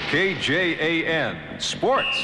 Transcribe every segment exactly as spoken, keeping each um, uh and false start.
K J A N Sports.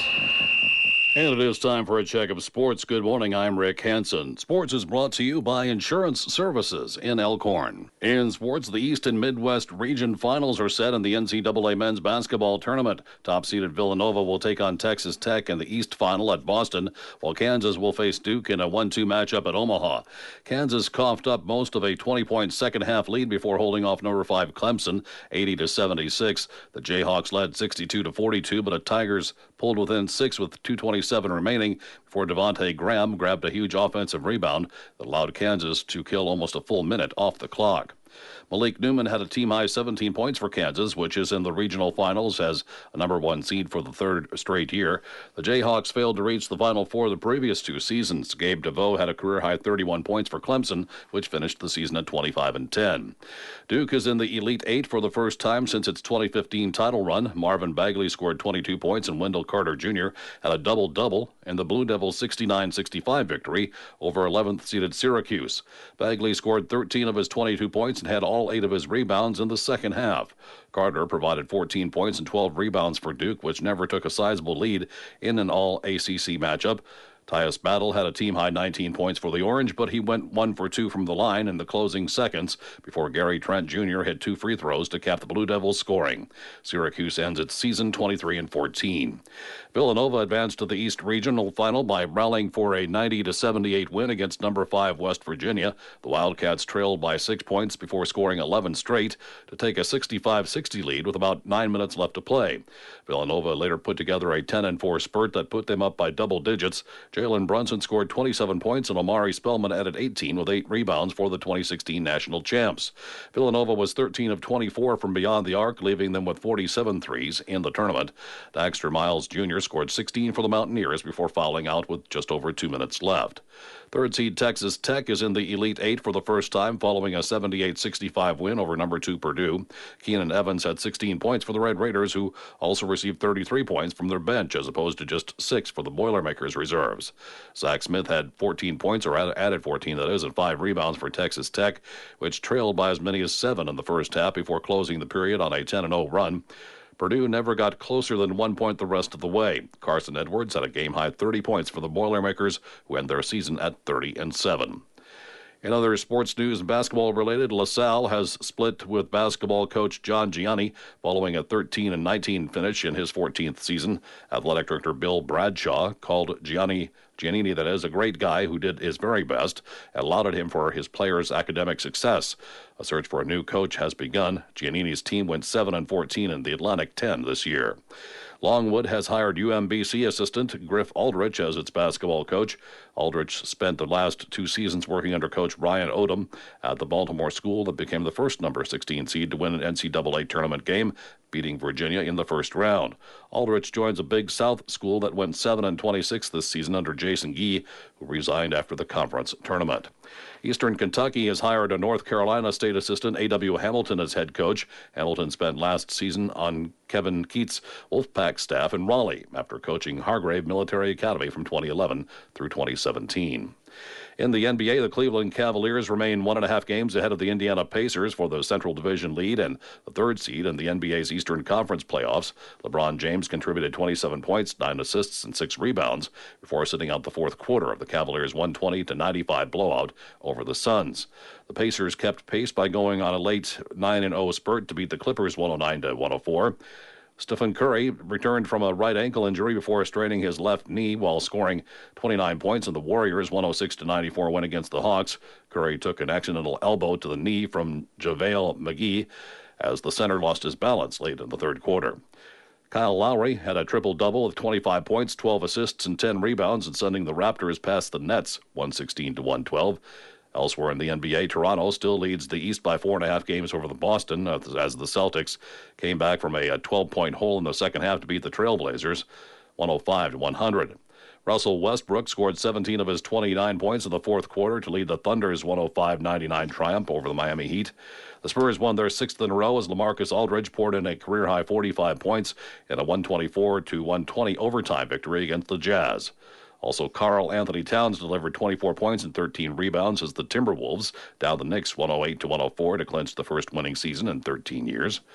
And it is time for a check of sports. Good morning, I'm Rick Hansen. Sports is brought to you by Insurance Services in Elkhorn. In sports, the East and Midwest region finals are set in the N C double A men's basketball tournament. Top-seeded Villanova will take on Texas Tech in the East final at Boston, while Kansas will face Duke in a one two matchup at Omaha. Kansas coughed up most of a twenty-point second-half lead before holding off number five Clemson, eighty to seventy-six. The Jayhawks led sixty-two to forty-two, but the Tigers pulled within six with two twenty-seven remaining before Devontae Graham grabbed a huge offensive rebound that allowed Kansas to kill almost a full minute off the clock. Malik Newman had a team-high seventeen points for Kansas, which is in the regional finals as a number one seed for the third straight year. The Jayhawks failed to reach the Final Four the previous two seasons. Gabe DeVoe had a career-high thirty-one points for Clemson, which finished the season at twenty-five and ten. Duke is in the Elite Eight for the first time since its twenty fifteen title run. Marvin Bagley scored twenty-two points, and Wendell Carter Junior had a double-double in the Blue Devils' sixty-nine sixty-five victory over eleventh-seeded Syracuse. Bagley scored thirteen of his twenty-two points and had all eight of his rebounds in the second half. Carter provided fourteen points and twelve rebounds for Duke, which never took a sizable lead in an all-A C C matchup. Tyus Battle had a team-high nineteen points for the Orange, but he went one for two from the line in the closing seconds before Gary Trent Junior hit two free throws to cap the Blue Devils' scoring. Syracuse ends its season twenty-three and fourteen. Villanova advanced to the East Regional Final by rallying for a ninety to seventy-eight win against number five West Virginia. The Wildcats trailed by six points before scoring eleven straight to take a sixty-five sixty lead with about nine minutes left to play. Villanova later put together a ten and four spurt that put them up by double digits. Jalen Brunson scored twenty-seven points, and Omari Spellman added eighteen with eight rebounds for the twenty sixteen national champs. Villanova was thirteen of twenty-four from beyond the arc, leaving them with forty-seven threes in the tournament. Daxter Miles Junior scored sixteen for the Mountaineers before fouling out with just over two minutes left. Third seed Texas Tech is in the Elite Eight for the first time following a seventy-eight sixty-five win over number two Purdue. Keenan Evans had sixteen points for the Red Raiders, who also received thirty-three points from their bench as opposed to just six for the Boilermakers reserves. Zach Smith had fourteen points, or added fourteen, that is, and five rebounds for Texas Tech, which trailed by as many as seven in the first half before closing the period on a ten and oh run. Purdue never got closer than one point the rest of the way. Carson Edwards had a game-high thirty points for the Boilermakers, who end their season at thirty and seven. In other sports news and basketball related, LaSalle has split with basketball coach John Gianni following a thirteen and nineteen finish in his fourteenth season. Athletic director Bill Bradshaw called Gianni Giannini, that is, a great guy who did his very best, and lauded him for his players' academic success. A search for a new coach has begun. Giannini's team went seven and fourteen in the Atlantic ten this year. Longwood has hired U M B C assistant Griff Aldrich as its basketball coach. Aldrich spent the last two seasons working under coach Ryan Odom at the Baltimore school that became the first number sixteen seed to win an N C double A tournament game, beating Virginia in the first round. Aldrich joins a Big South school that went seven and twenty-six this season under Jason Gee, who resigned after the conference tournament. Eastern Kentucky has hired a North Carolina State assistant A W Hamilton as head coach. Hamilton spent last season on Kevin Keats' Wolfpack staff in Raleigh after coaching Hargrave Military Academy from twenty eleven through twenty seventeen. In the N B A, the Cleveland Cavaliers remain one and a half games ahead of the Indiana Pacers for the Central Division lead and the third seed in the N B A's Eastern Conference playoffs. LeBron James contributed twenty-seven points, nine assists, and six rebounds before sitting out the fourth quarter of the Cavaliers' one twenty to ninety-five blowout over the Suns. The Pacers kept pace by going on a late nine and oh spurt to beat the Clippers one oh nine to one oh four. Stephen Curry returned from a right ankle injury before straining his left knee while scoring twenty-nine points in the Warriors' one oh six to ninety-four win against the Hawks. Curry took an accidental elbow to the knee from JaVale McGee as the center lost his balance late in the third quarter. Kyle Lowry had a triple-double with twenty-five points, twelve assists, and ten rebounds, and sending the Raptors past the Nets one sixteen to one twelve. Elsewhere in the N B A, Toronto still leads the East by four and a half games over the Boston as the Celtics came back from a twelve-point hole in the second half to beat the Trailblazers one oh five to one hundred. Russell Westbrook scored seventeen of his twenty-nine points in the fourth quarter to lead the Thunder's one oh five ninety-nine triumph over the Miami Heat. The Spurs won their sixth in a row as LaMarcus Aldridge poured in a career-high forty-five points in a one twenty-four to one twenty overtime victory against the Jazz. Also, Karl Anthony Towns delivered twenty-four points and thirteen rebounds as the Timberwolves downed the Knicks one oh eight to one oh four to clinch the first winning season in thirteen years.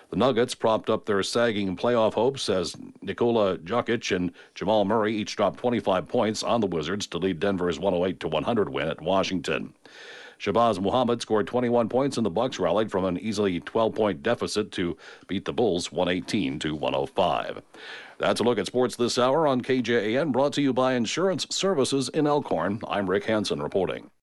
The Nuggets propped up their sagging playoff hopes as Nikola Jokic and Jamal Murray each dropped twenty-five points on the Wizards to lead Denver's one oh eight to one hundred win at Washington. Shabazz Muhammad scored twenty-one points, and the Bucks rallied from an easily twelve-point deficit to beat the Bulls one eighteen to one oh five. That's a look at sports this hour on K J A N, brought to you by Insurance Services in Elkhorn. I'm Rick Hansen reporting.